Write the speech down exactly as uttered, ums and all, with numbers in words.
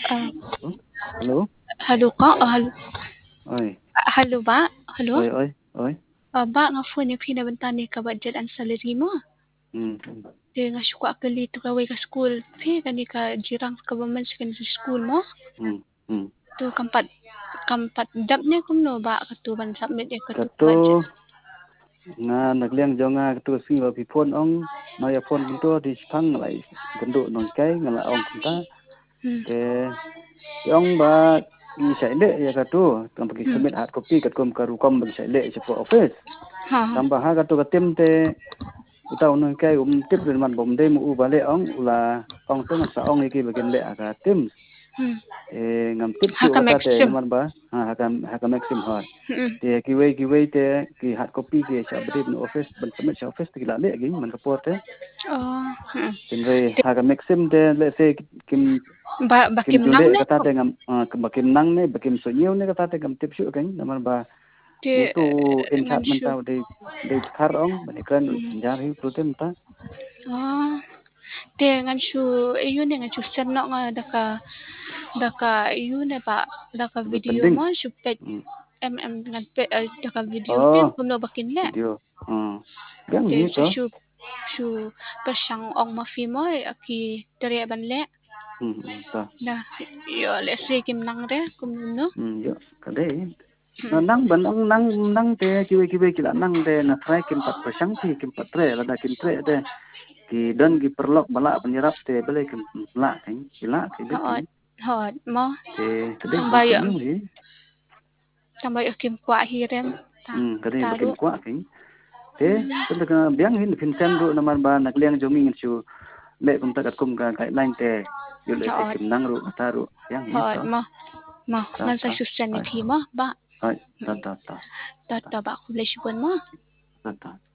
Ah, Oh, halo? halo ka? Ah, halo, Oy, ah, halo ba? Halo? oy, oy, oy. Ah, ba nga phone yung pinabantani ka ba dyan ang salary mo? Hmm. Di nga siya ko apelito ka way ka school. Fi, kani ka jirang ka ba man sa kani sa school mo? Hmm. Hmm. Tu kampat kampat dap niya kung no ba katuban submit ya katu Kato budget. nga nagliang jo nga kato si ba pi phone ong maya phone bunto di spang lai gendo non kai ngala ong kunta Hmm. te yong ba i sai le ya kato tam pagi Hmm. submit hard copy kat kom karu kom bagi sai le sepo office Ha. tambah ha kato katim te utaw non kai um tip den man bom de mu u bale ong ula ong tu ngasa ong iki bagian le aga tim Hmm. eh ngam tip su Haka kata te maxim. naman ba ha hakam hakam maxim ha Hmm. te kiway kiway te ki hard copy ke sa bade no office ban submit sa office te la le gi man report te Oh. Hmm. tinre hakam maxim te let's say kim Ba kim bakim jule nang ne kata ko. te ngam bakim nang ne bakim so nyew ne kata te ngam tip su kan naman ba Di butu in ngan chat siya. menta de de khar ong bani kan Hmm. jar hi protem ta Oh. Di ngan siya, ayun nga siya serno nga daka daka ayun ba daka video pending mo siya pet hmm. mm ngan pe uh, daka video Oh pin kuno bakin le. video hmm. Yang Di hi sa to siya siya pasyang ong mafi mo aki dari ban le. hmm. Hmm. Ta Na yo le say kim nang re kum no. hmm. Yo kade Hmm. nang ban ang nang nang te kiwe kiwe kila nang te na try kim pat persang ti kim pat tre la da kim tre te ki dan ki perlok bala penyerap te bele kim la kan kila ki de ki Hot hot mo. te kade ban so Tambay nyu hi tambay kim kwa hirem ta hmm kade taru. bakim kwa ki te tanda ka biang hin fin sem ru na man ba nak liang jomi ngin chu le kum ta kat kum ka guideline te yu le se Hot kim nang ru ta ru yang hi hot to mo. Mo ta ngan sa ta susan ni ai thi mo ba. ai ta ta ta Ta ta ba ko le shi mo. ta ta